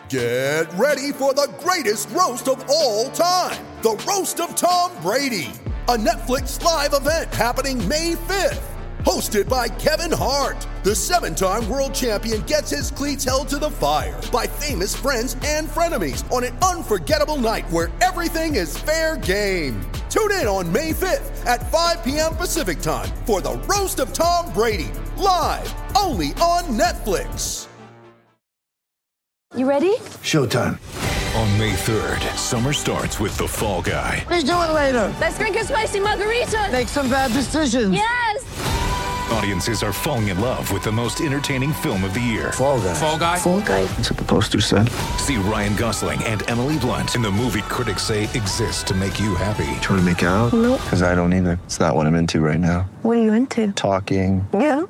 Get ready for the greatest roast of all time, the Roast of Tom Brady, a Netflix live event happening May 5th. Hosted by Kevin Hart, the 7-time world champion gets his cleats held to the fire by famous friends and frenemies on an unforgettable night where everything is fair game. Tune in on May 5th at 5 p.m. Pacific time for the Roast of Tom Brady, live only on Netflix. You ready? Showtime. On May 3rd, summer starts with The Fall Guy. Let's do it later. Let's drink a spicy margarita. Make some bad decisions. Yes! Audiences are falling in love with the most entertaining film of the year. Fall Guy. Fall Guy? Fall guy. That's what the poster said. See Ryan Gosling and Emily Blunt in the movie critics say exists to make you happy. Trying to make it out? Nope. Because I don't either. It's not what I'm into right now. What are you into? Talking. Yeah.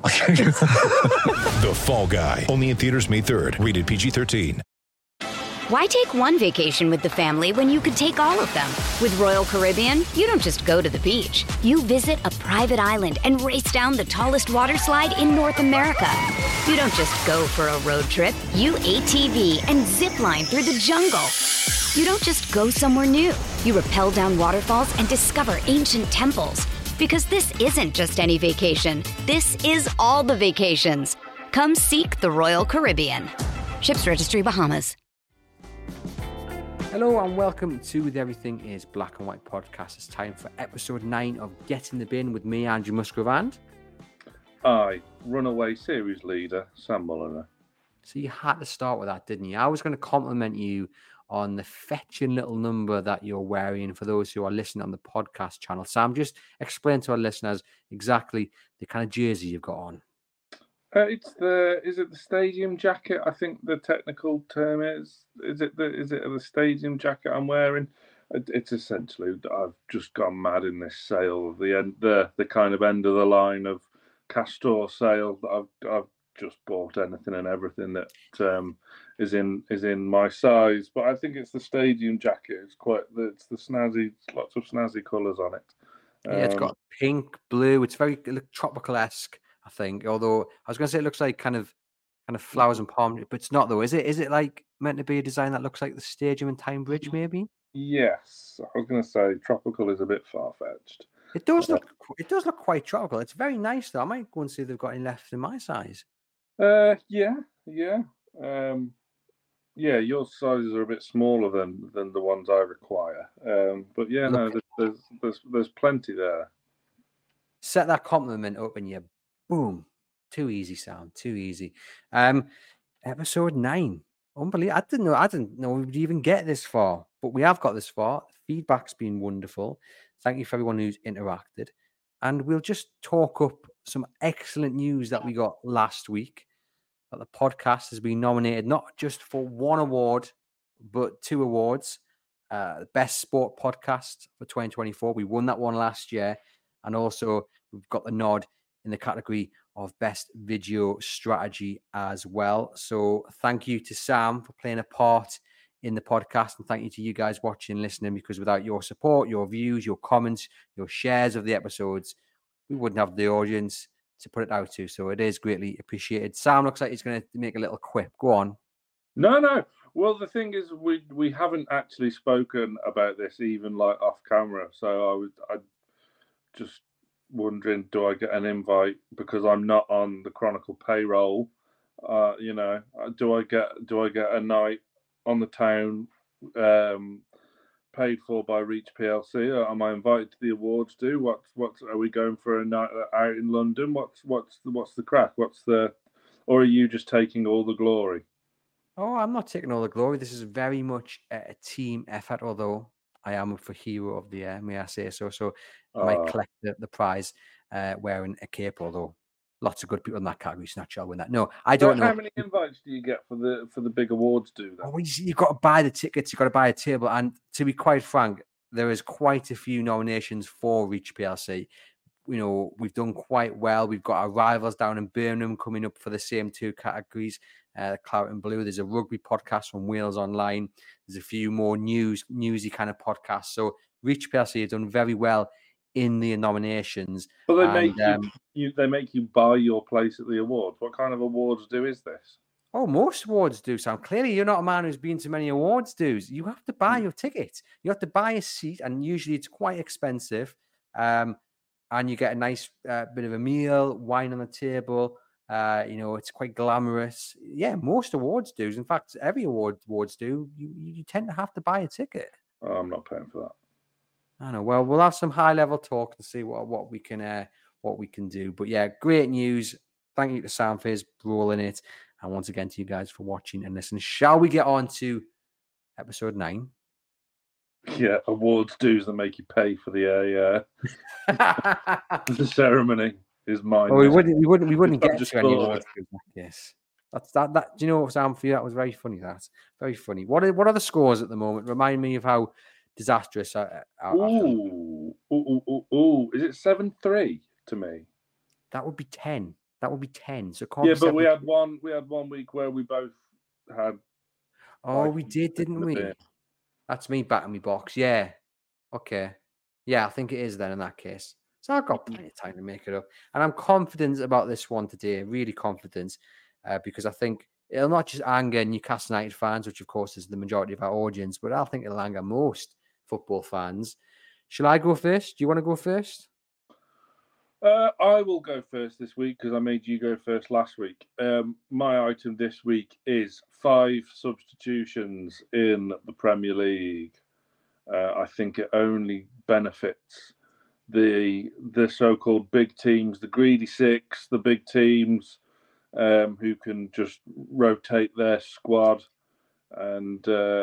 The Fall Guy. Only in theaters May 3rd. Rated PG-13. Why take one vacation with the family when you could take all of them? With Royal Caribbean, you don't just go to the beach. You visit a private island and race down the tallest water slide in North America. You don't just go for a road trip. You ATV and zip line through the jungle. You don't just go somewhere new. You rappel down waterfalls and discover ancient temples. Because this isn't just any vacation. This is all the vacations. Come seek the Royal Caribbean. Ships Registry, Bahamas. Hello and welcome to the Everything is Black and White podcast. It's time for episode 9 of Get in the Bin with me, Andrew Musgrove, and Runaway series leader, Sam Mulliner. So you had to start with that, didn't you? I was going to compliment you on the fetching little number that you're wearing for those who are listening on the podcast channel. Sam, just explain to our listeners exactly the kind of jersey you've got on. Is it the stadium jacket? I think the technical term is it the stadium jacket I'm wearing? It's essentially, I've just gone mad in this sale, the kind of end of the line of Castore sale. I've just bought anything and everything that is in my size, but I think it's the stadium jacket. It's the snazzy, lots of snazzy colours on it. Yeah, it's got pink, blue. It's very tropical-esque, I think. Although I was going to say it looks like kind of flowers and palm, but it's not though. Is it? Is it like meant to be a design that looks like the stadium in Tyne Bridge, maybe? Yes, I was going to say tropical is a bit far-fetched. It does look quite tropical. It's very nice though. I might go and see if they've got any left in my size. Yeah. Your sizes are a bit smaller than the ones I require. But yeah, there's plenty there. Set that compliment up and you boom. Too easy, Sam. Too easy. Episode 9. Unbelievable. I didn't know we would even get this far, but we have got this far. The feedback's been wonderful. Thank you for everyone who's interacted. And we'll just talk up some excellent news that we got last week. That the podcast has been nominated not just for one award, but 2 awards. The Best Sport Podcast for 2024. We won that one last year. And also we've got the nod in the category of Best Video Strategy as well. So thank you to Sam for playing a part in the podcast. And thank you to you guys watching and listening, because without your support, your views, your comments, your shares of the episodes, we wouldn't have the audience to put it out to. So it is greatly appreciated. Sam looks like he's going to make a little quip. Go on. No. Well, the thing is, we haven't actually spoken about this even like off camera. So I just wondering, do I get an invite because I'm not on the Chronicle payroll? Do I get a night on the town paid for by Reach PLC? Or am I invited to the awards? What are we going for a night out in London? What's the crack? Or are you just taking all the glory? Oh, I'm not taking all the glory. This is very much a team effort, although I am up for Hero of the Year, may I say so. So I might collect the prize wearing a cape, although lots of good people in that category, so not sure I'll win that. No, I don't know. How many invites do you get for the big awards do then? Oh, you've got to buy the tickets, you've got to buy a table. And to be quite frank, there is quite a few nominations for Reach PLC. You know, we've done quite well. We've got our rivals down in Birmingham coming up for the same 2 categories, Claret and Blue. There's a rugby podcast from Wales Online. There's a few more newsy kind of podcasts. So Reach PLC have done very well in the nominations. But they make you buy your place at the awards. What kind of awards is this? Oh, most awards do, Sam. Clearly, you're not a man who's been to many awards dues. You have to buy your ticket. You have to buy a seat, and usually it's quite expensive. And you get a nice bit of a meal, wine on the table. It's quite glamorous. Yeah, most awards dues. In fact, every awards do. You tend to have to buy a ticket. Oh, I'm not paying for that. I know. Well, we'll have some high-level talk to see what we can do. But yeah, great news. Thank you to Sam for his role in it. And once again, to you guys for watching and listening. Shall we get on to episode 9? Yeah, awards dues that make you pay for the the ceremony is mine. Oh, we wouldn't get just to any thought awards dues like this. That's that. Do you know what, Sam? For you, that was very funny. That's very funny. What are the scores at the moment? Remind me of how disastrous. Ooh. Is it 7-3 to me? That would be 10. That would be 10. So yeah, but we had one week where we both had. Oh, we did, didn't we? That's me batting my box. Yeah. Okay. Yeah, I think it is then in that case. So I've got plenty of time to make it up. And I'm confident about this one today, really confident, because I think it'll not just anger Newcastle United fans, which of course is the majority of our audience, but I think it'll anger most football fans. Shall I go first? Do you want to go first? I will go first this week because I made you go first last week. My item this week is 5 substitutions in the Premier League. I think it only benefits the so-called big teams, the greedy 6, the big teams who can just rotate their squad. And,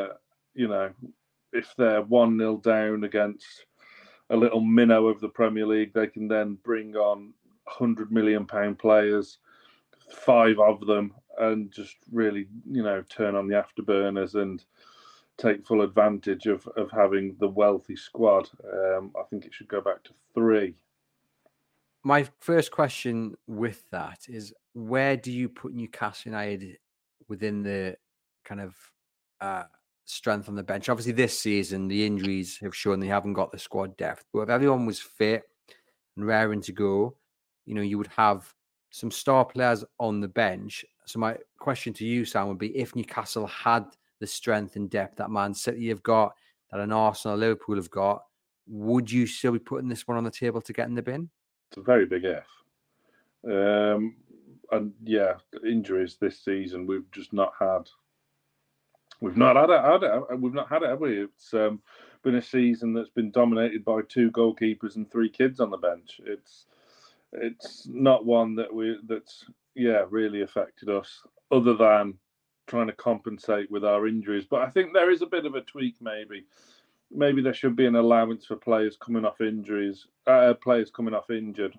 if they're 1-0 down against a little minnow of the Premier League, they can then bring on £100 million players, 5 of them, and just really, turn on the afterburners and take full advantage of having the wealthy squad. I think it should go back to 3. My first question with that is, where do you put Newcastle United within the kind of strength on the bench? Obviously, this season, the injuries have shown they haven't got the squad depth. But if everyone was fit and raring to go, you would have some star players on the bench. So my question to you, Sam, would be, if Newcastle had the strength and depth that Man City have got, that an Arsenal, Liverpool have got, would you still be putting this one on the table to get in the bin? It's a very big if. And yeah, injuries this season, we've not had it. We've not had it, have we? It's been a season that's been dominated by 2 goalkeepers and 3 kids on the bench. It's not one that's really affected us, other than trying to compensate with our injuries. But I think there is a bit of a tweak, maybe. Maybe there should be an allowance for players coming off injuries, players coming off injured.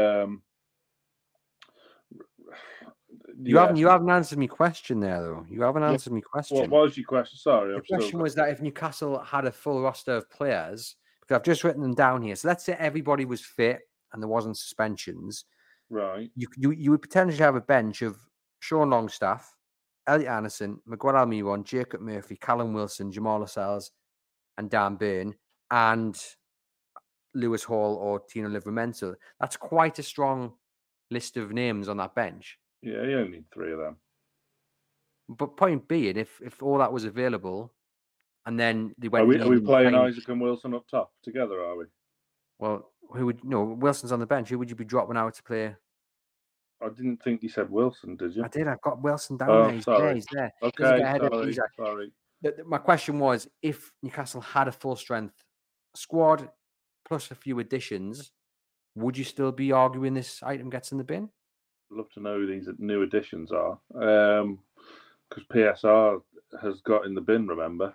You haven't answered me question there, though. You haven't answered me question. What was your question? Sorry. The question was that if Newcastle had a full roster of players, because I've just written them down here. So let's say everybody was fit and there wasn't suspensions. Right. You would potentially have a bench of Sean Longstaff, Elliot Anderson, Miguel Almiron, Jacob Murphy, Callum Wilson, Jamal Lascelles, and Dan Burn, and Lewis Hall or Tino Livramento. That's quite a strong list of names on that bench. Yeah, you only need 3 of them. But point being, if all that was available, and then they went... Are we playing Isaac and Wilson up top together, are we? Well, Wilson's on the bench. Who would you be dropping out to play? I didn't think you said Wilson, did you? I did. I've got Wilson down there. He's there. Okay, sorry. My question was, if Newcastle had a full-strength squad plus a few additions, would you still be arguing this item gets in the bin? I'd love to know who these new additions are, because PSR has got in the bin, remember?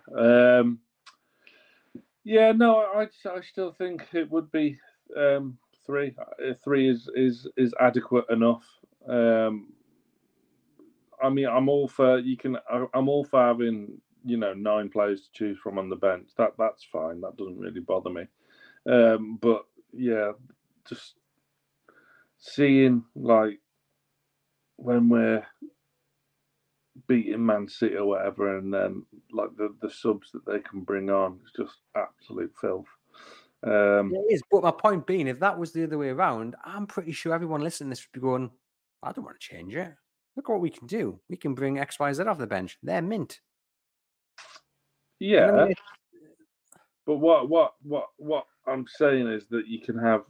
I still think it would be 3. 3 is adequate enough. I'm all for having 9 players to choose from on the bench. That's fine. That doesn't really bother me. But yeah, just seeing like when we're beating Man City or whatever, and then like the subs that they can bring on, it's just absolute filth. It is, but my point being, if that was the other way around, I'm pretty sure everyone listening to this would be going, I don't want to change it. look what we can do. We can bring XYZ off the bench. They're mint. Yeah. And I mean, But what I'm saying is that you can have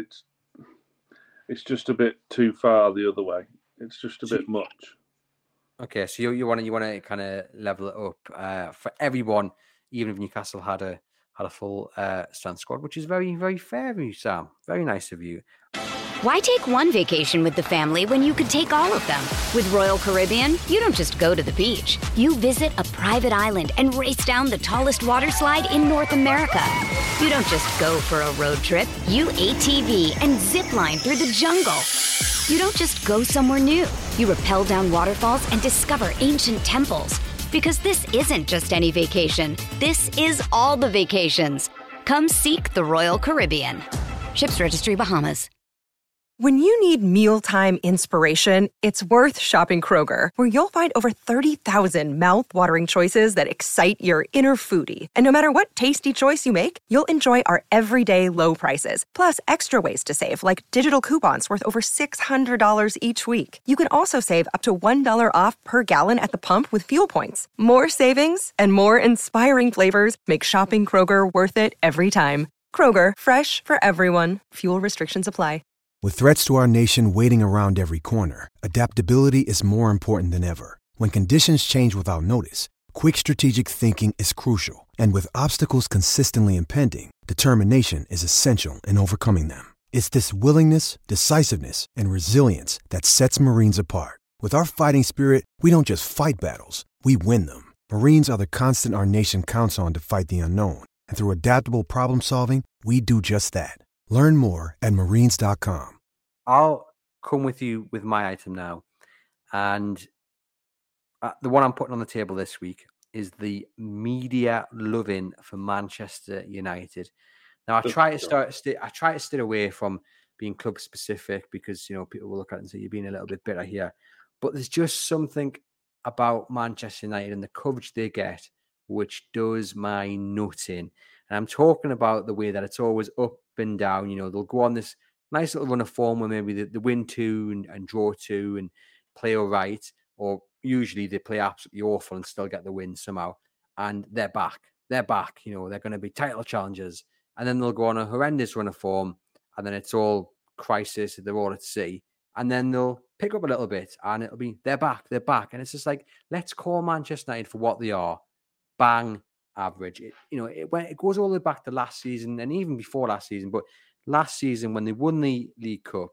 it's just a bit too far the other way. It's just a bit much. Okay, so you want to kind of level it up for everyone, even if Newcastle had a full strength squad, which is very, very fair of you, Sam. Very nice of you. Why take one vacation with the family when you could take all of them? With Royal Caribbean, you don't just go to the beach. You visit a private island and race down the tallest water slide in North America. You don't just go for a road trip. You ATV and zip line through the jungle. You don't just go somewhere new. You rappel down waterfalls and discover ancient temples. Because this isn't just any vacation. This is all the vacations. Come seek the Royal Caribbean. Ships Registry, Bahamas. When you need mealtime inspiration, it's worth shopping Kroger, where you'll find over 30,000 mouth-watering choices that excite your inner foodie. And no matter what tasty choice you make, you'll enjoy our everyday low prices, plus extra ways to save, like digital coupons worth over $600 each week. You can also save up to $1 off per gallon at the pump with fuel points. More savings and more inspiring flavors make shopping Kroger worth it every time. Kroger, fresh for everyone. Fuel restrictions apply. With threats to our nation waiting around every corner, adaptability is more important than ever. When conditions change without notice, quick strategic thinking is crucial. And with obstacles consistently impending, determination is essential in overcoming them. It's this willingness, decisiveness, and resilience that sets Marines apart. With our fighting spirit, we don't just fight battles, we win them. Marines are the constant our nation counts on to fight the unknown. And through adaptable problem solving, we do just that. Learn more at marines.com. I'll come with you with my item now. And the one I'm putting on the table this week is the media loving for Manchester United. Now, I try to stay away from being club specific because, people will look at it and say, you're being a little bit bitter here. But there's just something about Manchester United and the coverage they get, which does my nut in. And I'm talking about the way that it's always up and down. They'll go on this nice little run of form where maybe they win 2 and draw 2 and play all right, or usually they play absolutely awful and still get the win somehow. And they're back. They're back. They're going to be title challengers. And then they'll go on a horrendous run of form, and then it's all crisis. They're all at sea. And then they'll pick up a little bit, and it'll be they're back. And it's just like, let's call Manchester United for what they are. Bang average. It goes all the way back to last season and even before last season. But last season when they won the League Cup,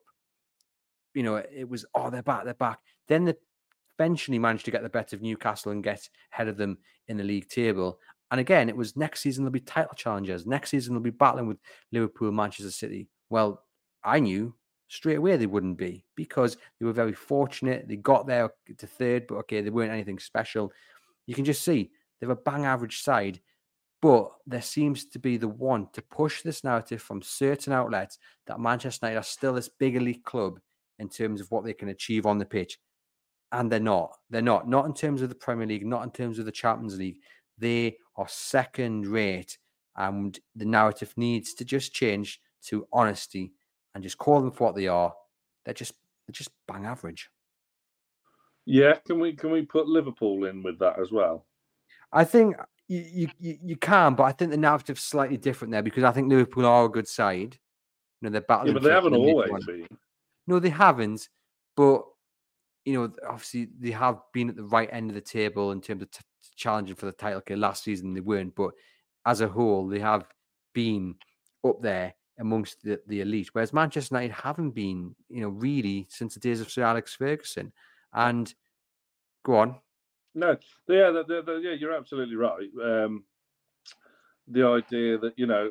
it was, they're back. Then they eventually managed to get the better of Newcastle and get ahead of them in the league table. And again, it was next season they'll be title challengers. Next season they'll be battling with Liverpool, Manchester City. Well, I knew straight away they wouldn't be because they were very fortunate. They got there to third, but okay, they weren't anything special. You can just see they're a bang average side, but there seems to be the want to push this narrative from certain outlets that Manchester United are still this big elite club in terms of what they can achieve on the pitch. And they're not. They're not. Not in terms of the Premier League, not in terms of the Champions League. They are second rate, and the narrative needs to just change to honesty and just call them for what they are. They're just bang average. Yeah, can we put Liverpool in with that as well? I think you can, but I think the narrative's slightly different there because I think Liverpool are a good side. They're battling. Yeah, but they haven't always been. No, they haven't. But obviously they have been at the right end of the table in terms of challenging for the title. Okay, last season they weren't, but as a whole, they have been up there amongst the elite. Whereas Manchester United haven't been, really since the days of Sir Alex Ferguson. And go on. No, yeah, you're absolutely right. The idea that,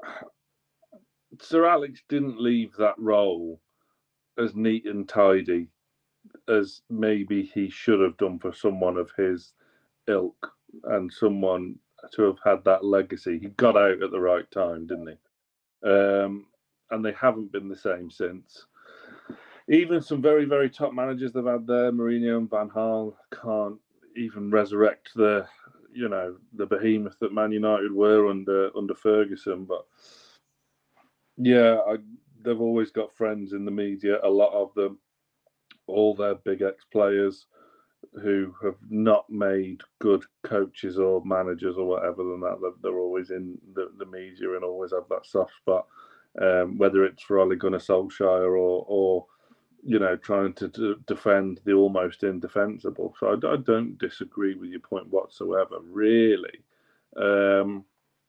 Sir Alex didn't leave that role as neat and tidy as maybe he should have done for someone of his ilk and someone to have had that legacy. He got out at the right time, didn't he? And they haven't been the same since. Even some very, very top managers they've had there, Mourinho and Van Gaal, can't even resurrect the behemoth that Man United were under Ferguson. But yeah, they've always got friends in the media, a lot of them. all their big ex-players who have not made good coaches or managers or whatever than that, they're always in the media and always have that soft spot, whether it's for Ole Gunnar Solskjaer or trying to defend the almost indefensible. So I don't disagree with your point whatsoever, really. The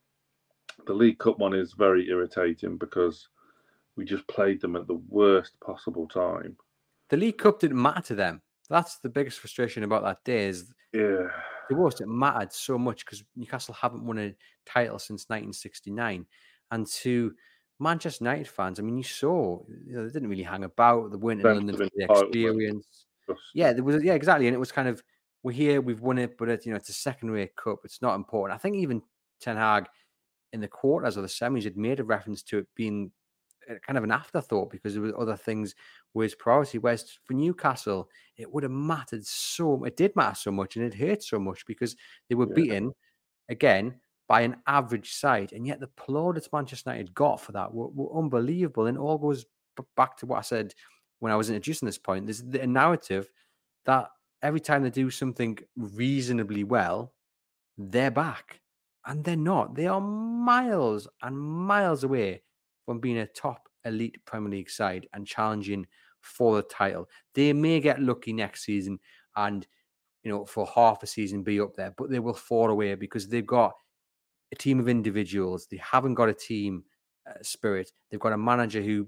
League Cup one is very irritating because we just played them at the worst possible time. The League Cup didn't matter to them. That's the biggest frustration about that day is it mattered so much because Newcastle haven't won a title since 1969. And to Manchester United fans, I mean, you saw they didn't really hang about. They weren't in London for the experience. Yeah, there was. Yeah, exactly. And it was kind of, we're here, we've won it, but it's a second-rate cup. It's not important. I think even Ten Hag in the quarters or the semis had made a reference to it being kind of an afterthought because there were other things was priority. Whereas for Newcastle, it would have mattered so. It did matter so much, and it hurt so much because they were beaten again by an average side, and yet the plaudits Manchester United got for that were unbelievable. And it all goes back to what I said when I was introducing this point. There's a narrative that every time they do something reasonably well, they're back, and they're not. They are miles and miles away from being a top elite Premier League side and challenging for the title. They may get lucky next season and, for half a season be up there, but they will fall away because they've got a team of individuals. They haven't got a team spirit. They've got a manager who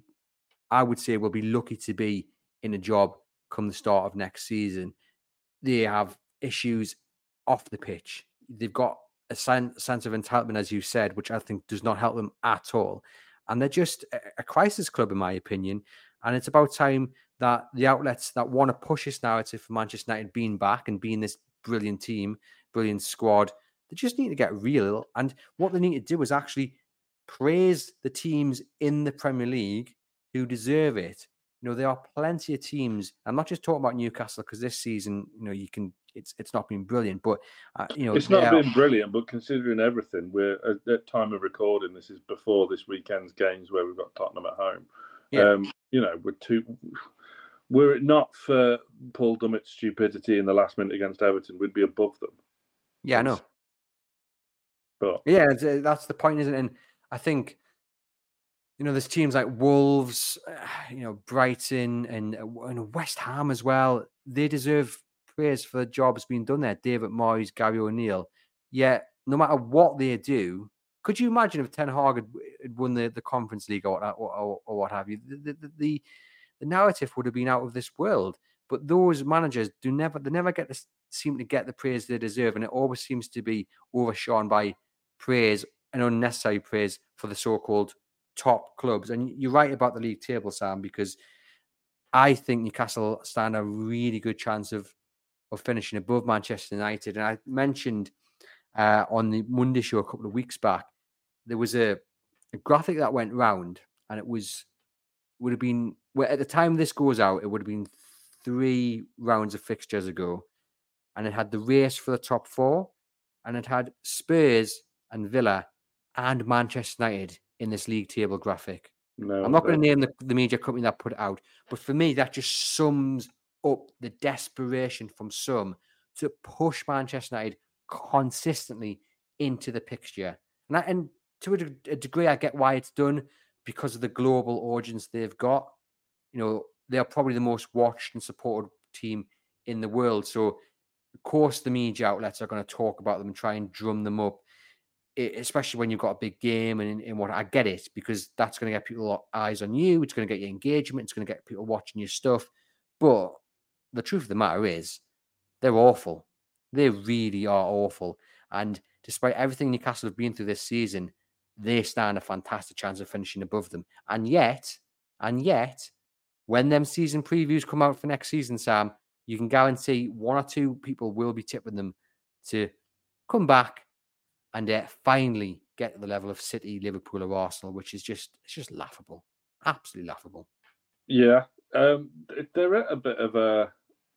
I would say will be lucky to be in a job come the start of next season. They have issues off the pitch. They've got a sense of entitlement, as you said, which I think does not help them at all. And they're just a crisis club, in my opinion. And it's about time that the outlets that want to push this narrative for Manchester United being back and being this brilliant team, brilliant squad, they just need to get real. And what they need to do is actually praise the teams in the Premier League who deserve it. There are plenty of teams. I'm not just talking about Newcastle because this season, it's not been brilliant, but it's not been brilliant. But considering everything, we're at time of recording. This is before this weekend's games where we've got Tottenham at home. Yeah. Were it not for Paul Dummett's stupidity in the last minute against Everton, we'd be above them. Yeah, I know. But yeah, that's the point, isn't it? And I think there's teams like Wolves, Brighton, and West Ham as well. They deserve praise for the jobs being done there. David Moyes, Gary O'Neill. Yet, no matter what they do, could you imagine if Ten Hag had won the Conference League or what have you? The narrative would have been out of this world. But those managers never seem to get the praise they deserve, and it always seems to be overshone by praise and unnecessary praise for the so-called top clubs. And you're right about the league table, Sam, because I think Newcastle stand a really good chance of finishing above Manchester United. And I mentioned on the Monday show a couple of weeks back, there was a graphic that went round, and it would have been, at the time this goes out, it would have been 3 rounds of fixtures ago, and it had the race for the top 4, and it had Spurs and Villa and Manchester United in this league table graphic. No, I'm not going to name the media company that put it out, but for me, that just sums up the desperation from some to push Manchester United consistently into the picture. And to a degree, I get why it's done because of the global audience they've got. They are probably the most watched and supported team in the world. So, of course, the media outlets are going to talk about them and try and drum them up, especially when you've got a big game and what. I get it, because that's going to get people eyes on you. It's going to get you engagement. It's going to get people watching your stuff. But the truth of the matter is, they're awful. They really are awful. And despite everything Newcastle have been through this season, they stand a fantastic chance of finishing above them. And yet, when them season previews come out for next season, Sam, you can guarantee 1 or 2 people will be tipping them to come back and finally get to the level of City, Liverpool, or Arsenal, which is just laughable, absolutely laughable. Yeah, they're at a bit of a,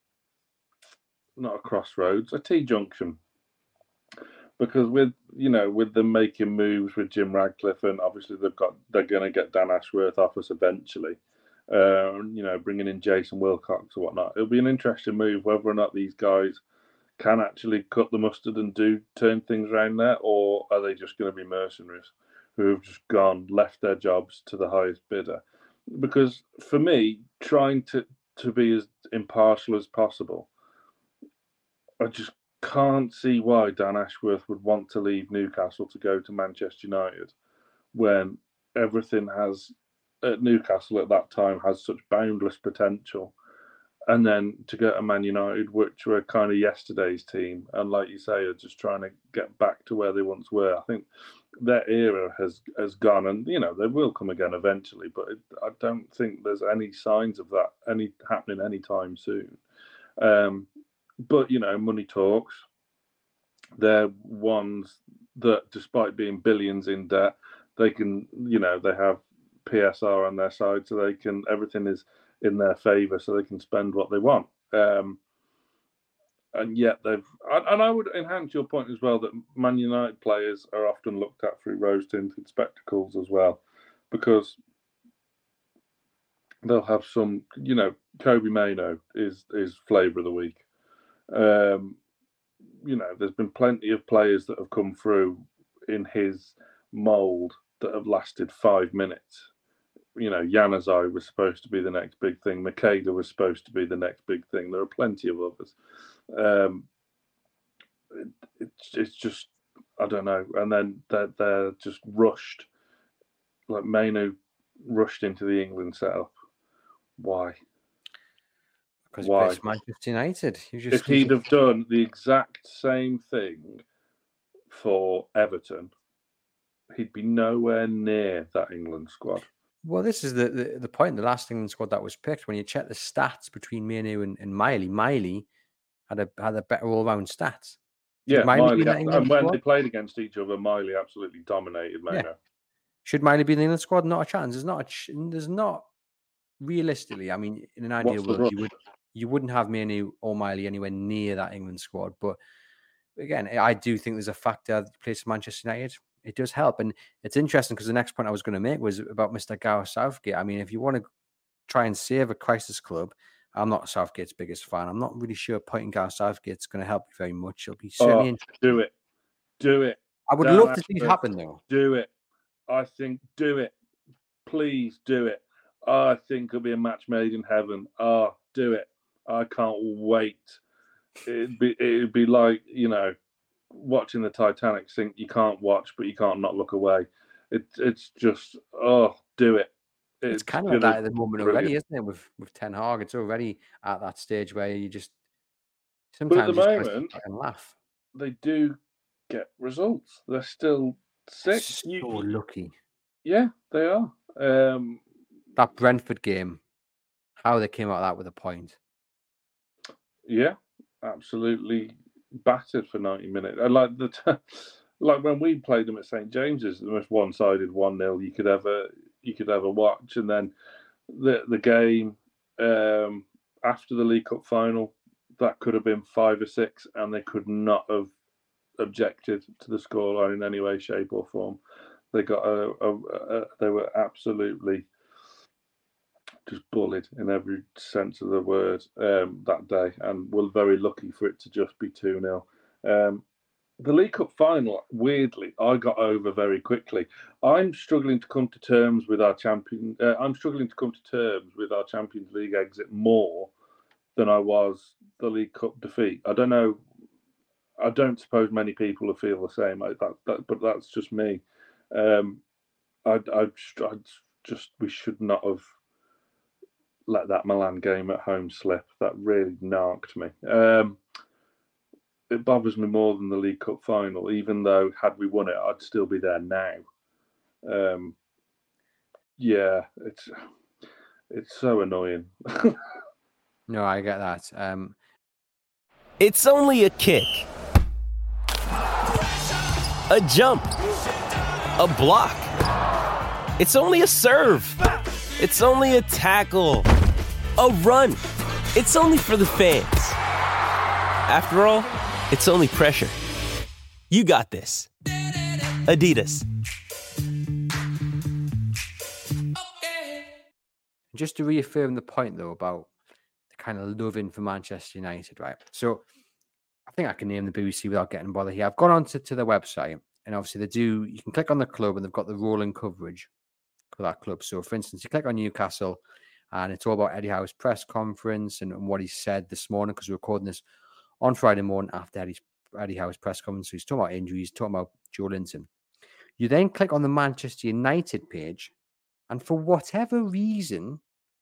not a crossroads, a T-junction, because with them making moves with Jim Radcliffe, and obviously they're going to get Dan Ashworth off us eventually. bringing in Jason Wilcox or whatnot. It'll be an interesting move whether or not these guys can actually cut the mustard and turn things around there, or are they just going to be mercenaries who have just left their jobs to the highest bidder? Because for me, trying to be as impartial as possible, I just can't see why Dan Ashworth would want to leave Newcastle to go to Manchester United when everything at Newcastle at that time has such boundless potential. And then to go to Man United, which were kind of yesterday's team, and like you say, are just trying to get back to where they once were. I think their era has gone, and they will come again eventually. But I don't think there's any signs of that happening anytime soon. But money talks. They're ones that, despite being billions in debt, they can, they have PSR on their side, so everything is in their favour, so they can spend what they want. And yet I would enhance your point as well that Man United players are often looked at through rose-tinted spectacles as well, because they'll have some, Kobbie Mainoo is flavour of the week. There's been plenty of players that have come through in his mould that have lasted 5 minutes. Januzaj was supposed to be the next big thing. Makeda was supposed to be the next big thing. There are plenty of others. It's just, I don't know. And then they're just rushed. Like Mainoo rushed into the England setup. Why? Because it's Manchester United. If he'd have done the exact same thing for Everton, he'd be nowhere near that England squad. Well, this is the point. The last England squad that was picked, when you check the stats between Mainoo and Miley had a better all-round stats. Yeah, Miley and when they played against each other, Miley absolutely dominated Mainoo. Yeah. Should Miley be in the England squad? Not a chance. There's not realistically. I mean, in an ideal world, you wouldn't have Mainoo or Miley anywhere near that England squad. But again, I do think there's a factor that plays for Manchester United. It does help. And it's interesting because the next point I was going to make was about Mr. Gareth Southgate. I mean, if you want to try and save a crisis club, I'm not Southgate's biggest fan. I'm not really sure appointing Gareth Southgate's going to help you very much. It'll be certainly interesting. Do it. I would love to see it happen, though. Do it. I think do it. Please do it. I think it'll be a match made in heaven. Do it. I can't wait. It'd be like, watching the Titanic sink. You can't watch, but you can't not look away. It's just, do it. It's kind of like that at the moment already, isn't it? With Ten Hag, it's already at that stage where you just sometimes but at the moment, and laugh. They do get results. They're still sick. So lucky. Yeah, they are. That Brentford game, how they came out of that with a point. Yeah, absolutely battered for 90 minutes. And like when we played them at St James's, the most one-sided 1-0 you could ever watch. And then the game after the League Cup final, that could have been 5 or 6, and they could not have objected to the scoreline in any way, shape, or form. They got they were absolutely just bullied in every sense of the word that day, and we're very lucky for it to just be 2-0. The League Cup final, weirdly, I got over very quickly. I'm struggling to come to terms with our Champions League exit more than I was the League Cup defeat. I don't know. I don't suppose many people will feel the same. But that's just me. We should not have let that Milan game at home slip. That really narked me. It bothers me more than the League Cup final, even though had we won it, I'd still be there now. Yeah, it's so annoying. No, I get that. It's only a kick, a jump, a block. It's only a serve. It's only a tackle, a run. It's only for the fans. After all, it's only pressure. You got this. Adidas. Just to reaffirm the point, though, about the kind of loving for Manchester United, right? So I think I can name the BBC without getting bothered here. I've gone on to their website, and obviously you can click on the club, and they've got the rolling coverage for that club. So, for instance, you click on Newcastle, and it's all about Eddie Howe's press conference and what he said this morning, because we're recording this on Friday morning after Eddie Howe's press conference. So he's talking about injuries, talking about Joe Linton. You then click on the Manchester United page, and for whatever reason,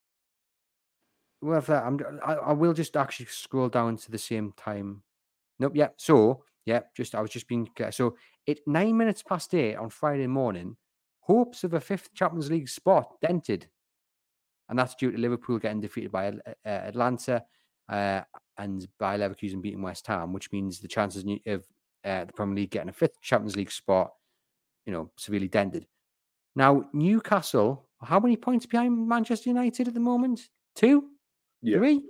I will just actually scroll down to the same time. Nope, yeah. So, yeah, I was just being clear. So, at 9 minutes past 8 on Friday morning, hopes of a 5th Champions League spot dented. And that's due to Liverpool getting defeated by Atlanta and by Leverkusen beating West Ham, which means the chances of the Premier League getting a 5th Champions League spot, severely dented. Now, Newcastle, how many points behind Manchester United at the moment? 2? Yeah. 3?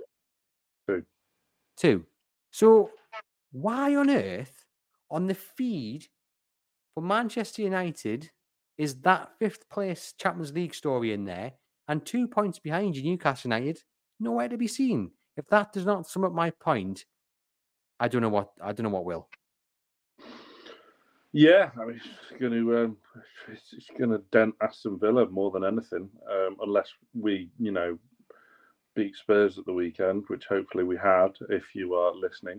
2. So, why on earth, on the feed for Manchester United, is that 5th place Champions League story in there, and 2 points behind you, Newcastle United, nowhere to be seen? If that does not sum up my point, I don't know what will. Yeah, I mean, it's going to dent Aston Villa more than anything, unless we, beat Spurs at the weekend, which hopefully we had, if you are listening.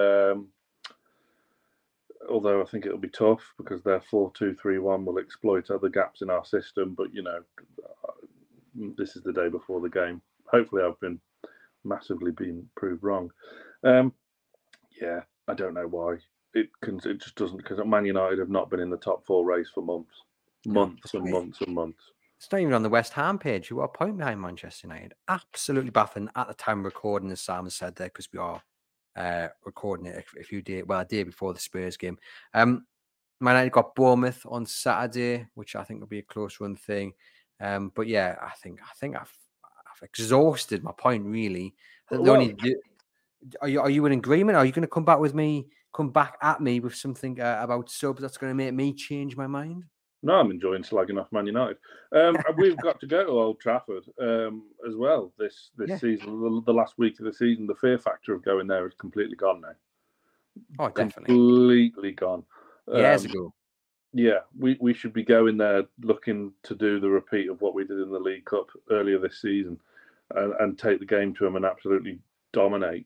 Although I think it'll be tough because their 4-2-3-1 will exploit other gaps in our system. But, this is the day before the game. Hopefully I've been massively proved wrong. Yeah, I don't know why. It just doesn't, because Man United have not been in the top 4 race for months and months and months. It's not even on the West Ham page, who are a point behind Manchester United. Absolutely baffling at the time of recording, as Sam has said there, because we are recording it a day before the Spurs game. Man United got Bournemouth on Saturday, which I think will be a close run thing. But yeah, I think I've exhausted my point, really. Are you in agreement? Are you going to come back at me with something about subs that's going to make me change my mind? No, I'm enjoying slagging off Man United. We've got to go to Old Trafford as well this season. The last week of the season, the fear factor of going there is completely gone now. Oh, definitely. Completely gone. Years ago. Yeah, we should be going there looking to do the repeat of what we did in the League Cup earlier this season and take the game to them and absolutely dominate.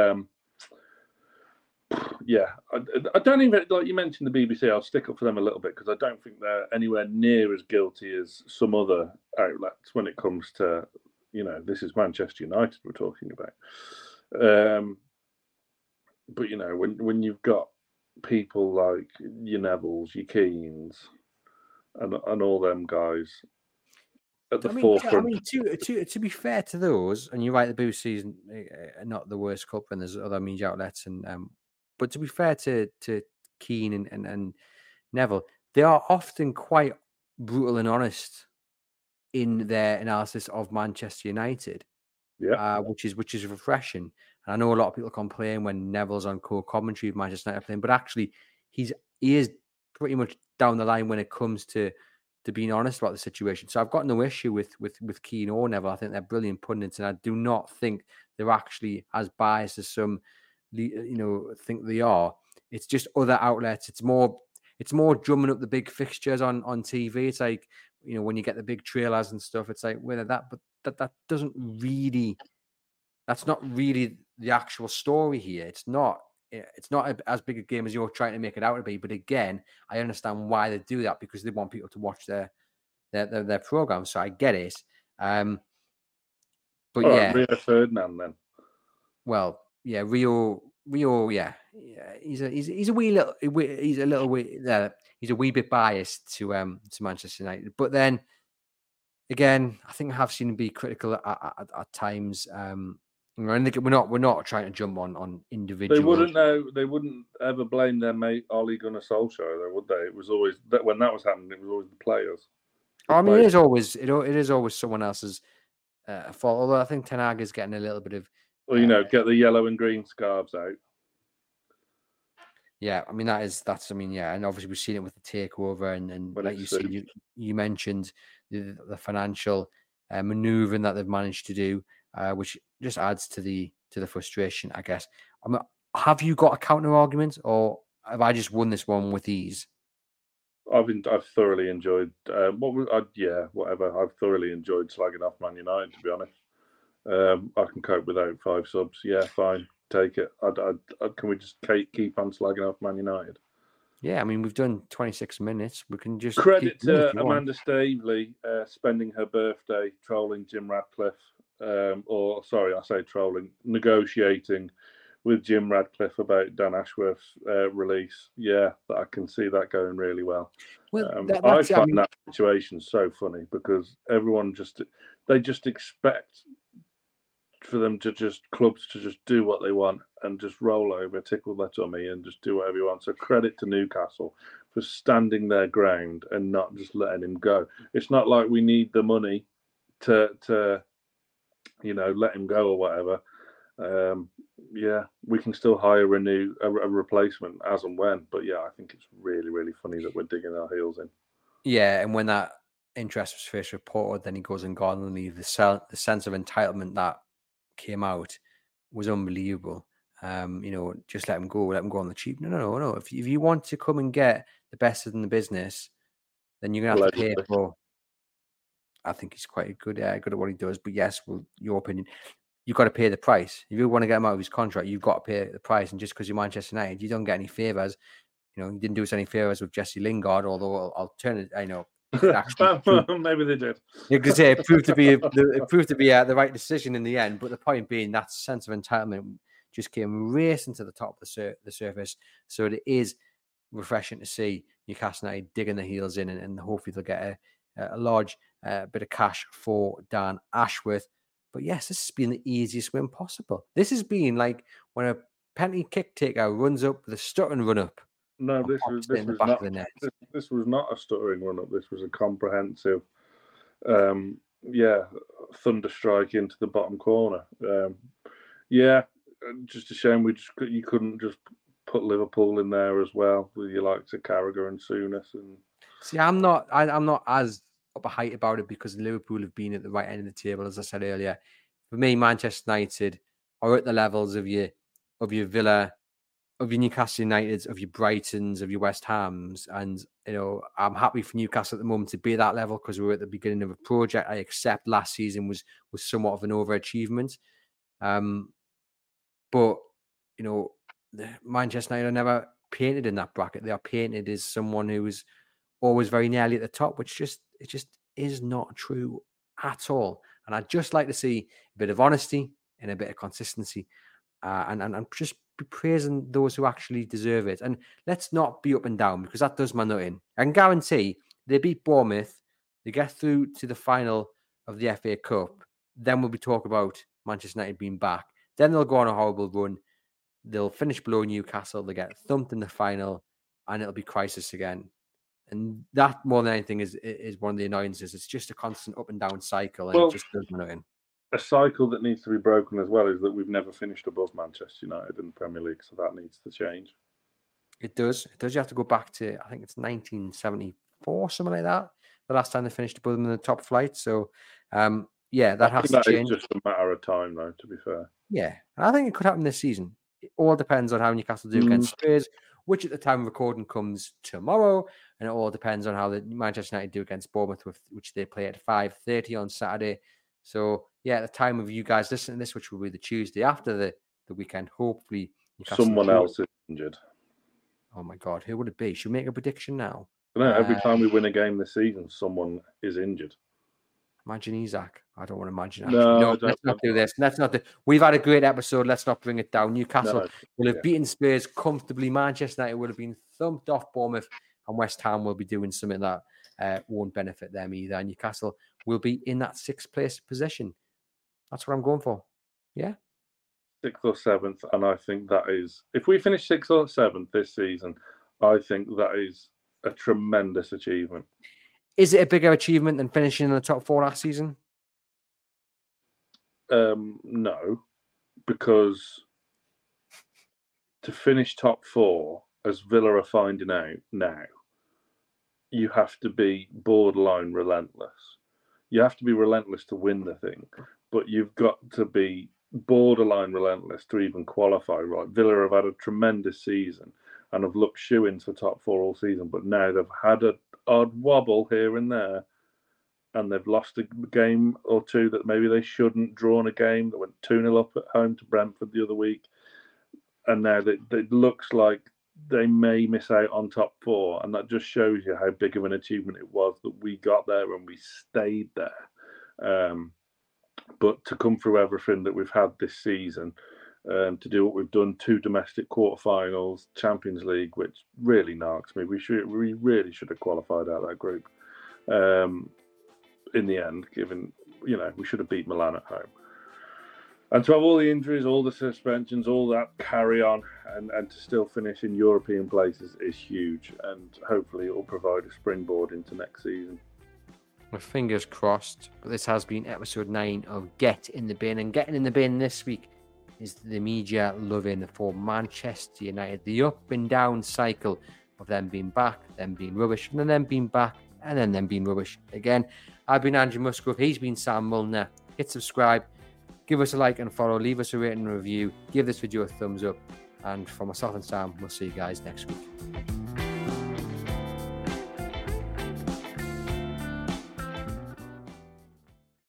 Yeah, I don't even, like you mentioned the BBC, I'll stick up for them a little bit because I don't think they're anywhere near as guilty as some other outlets when it comes to, this is Manchester United we're talking about. But, when you've got people like your Nevilles, your Keanes, and all them guys at the forefront. To be fair to those, and you're right, the BBC is not the worst culprit, and there's other media outlets, and but to be fair to Keane and Neville, they are often quite brutal and honest in their analysis of Manchester United, which is refreshing. And I know a lot of people complain when Neville's on co-commentary of Manchester United playing, but actually he is pretty much down the line when it comes to being honest about the situation. So I've got no issue with Keane or Neville. I think they're brilliant pundits, and I do not think they're actually as biased as some think they are. It's just other outlets. It's more drumming up the big fixtures on TV. It's like, when you get the big trailers and stuff, it's like whether that, but that doesn't really, that's not really the actual story here. It's not as big a game as you're trying to make it out to be. But again, I understand why they do that, because they want people to watch their program. So I get it. But Rio Ferdinand then. Well, yeah, Rio, yeah, he's a wee bit biased to Manchester United. But then again, I think I have seen him be critical at times. I think we're not trying to jump on individuals. They wouldn't ever blame their mate Ole Gunnar Solskjaer, though, would they? It was always that when that was happening, it was always the players. It is always someone else's fault. Although I think Ten Hag is getting a little bit of. Well, get the yellow and green scarves out. Yeah, I mean and obviously we've seen it with the takeover and like you said, you mentioned the financial maneuvering that they've managed to do, which just adds to the frustration, I guess. Have you got a counter argument, or have I just won this one with ease? I've thoroughly enjoyed whatever. I've thoroughly enjoyed slagging off Man United, to be honest. I can cope without 5 subs. Yeah, fine, take it. Can we just keep on slagging off Man United? Yeah, I mean, we've done 26 minutes. We can just credit to Amanda Staveley spending her birthday trolling Jim Radcliffe, negotiating with Jim Radcliffe about Dan Ashworth's release. Yeah, I can see that going really well. I find that situation so funny because everyone just expect for them to clubs to just do what they want and just roll over, tickle their tummy and just do whatever you want. So credit to Newcastle for standing their ground and not just letting him go. It's not like we need the money to let him go or whatever. We can still hire a replacement as and when. But yeah, I think it's really, really funny that we're digging our heels in. Yeah, and when that interest was first reported, then he goes on garden leave. The sense of entitlement that came out was unbelievable. Just let him go on the cheap. No. If you want to come and get the best in the business, then you're gonna have to pay for. I think he's quite good at what he does. But yes, well, your opinion, you've got to pay the price. If you want to get him out of his contract, you've got to pay the price. And just because you're Manchester United, you don't get any favours. You didn't do us any favours with Jesse Lingard, although I know. Maybe they did. Because it proved to be the right decision in the end. But the point being, that sense of entitlement just came racing to the top of the surface. So it is refreshing to see Newcastle United digging their heels in, and hopefully they'll get a large bit of cash for Dan Ashworth. But yes, this has been the easiest win possible. This has been like when a penalty kick taker runs up with a stuttering run up. No, this was not a stuttering run up. This was a comprehensive, thunder strike into the bottom corner. Just a shame you couldn't just put Liverpool in there as well with your likes of Carragher and Souness. And see, I'm not as up a height about it because Liverpool have been at the right end of the table, as I said earlier. For me, Manchester United are at the levels of your Villa, of your Newcastle Uniteds, of your Brightons, of your West Hams. And, I'm happy for Newcastle at the moment to be at that level because we're at the beginning of a project. I accept last season was somewhat of an overachievement. But, Manchester United are never painted in that bracket. They are painted as someone who is always very nearly at the top, which it just is not true at all. And I'd just like to see a bit of honesty and a bit of consistency and just be praising those who actually deserve it. And let's not be up and down because that does my nutting. I can guarantee they beat Bournemouth, they get through to the final of the FA Cup, then we'll be talking about Manchester United being back. Then they'll go on a horrible run. They'll finish below Newcastle, they get thumped in the final, and it'll be crisis again. And that, more than anything, is one of the annoyances. It's just a constant up and down cycle, and it just does nothing. A cycle that needs to be broken as well is that we've never finished above Manchester United in the Premier League, so that needs to change. It does. You have to go back to, I think it's 1974, something like that, the last time they finished above them in the top flight. So, that has to change. It's just a matter of time, though, to be fair. Yeah, and I think it could happen this season. It all depends on how Newcastle do against Spurs, which at the time of recording comes tomorrow, and it all depends on how the Manchester United do against Bournemouth, which they play at 5:30 on Saturday. So, at the time of you guys listening to this, which will be the Tuesday after the weekend, hopefully Newcastle someone else is injured. Oh my God, who would it be? Should we make a prediction now? No, every time we win a game this season, someone is injured. Imagine Isak. I don't want to imagine. No, let's not do this. We've had a great episode. Let's not bring it down. Newcastle will have beaten Spurs comfortably. Manchester United will have been thumped off Bournemouth, and West Ham will be doing something that won't benefit them either. Newcastle will be in that 6th place position. That's what I'm going for. Yeah. 6th or 7th, and I think that is, if we finish 6th or 7th this season, I think that is a tremendous achievement. Is it a bigger achievement than finishing in the top 4 last season? No, because to finish top 4, as Villa are finding out now, you have to be borderline relentless. You have to be relentless to win the thing, but you've got to be borderline relentless to even qualify, right? Villa have had a tremendous season and have looked shoo-ins for top 4 all season, but now they've had an odd wobble here and there, and they've lost a game or two that maybe they shouldn't, drawn a game that went 2-0 up at home to Brentford the other week, and now it looks like they may miss out on top 4, and that just shows you how big of an achievement it was that we got there and we stayed there. But to come through everything that we've had this season, to do what we've done, 2 domestic quarterfinals, Champions League, which really narks me. We really should have qualified out of that group. In the end, given, we should have beat Milan at home. And to have all the injuries, all the suspensions, all that carry on, and to still finish in European places is huge. And hopefully it will provide a springboard into next season. With fingers crossed. But this has been episode 9 of Get in the Bin. And getting in the bin this week is the media loving for Manchester United. The up and down cycle of them being back, them being rubbish, and then them being back, and then them being rubbish again. I've been Andrew Musgrove. He's been Sam Milner. Hit subscribe. Give us a like and follow. Leave us a rating and review. Give this video a thumbs up. And for myself and Sam, we'll see you guys next week.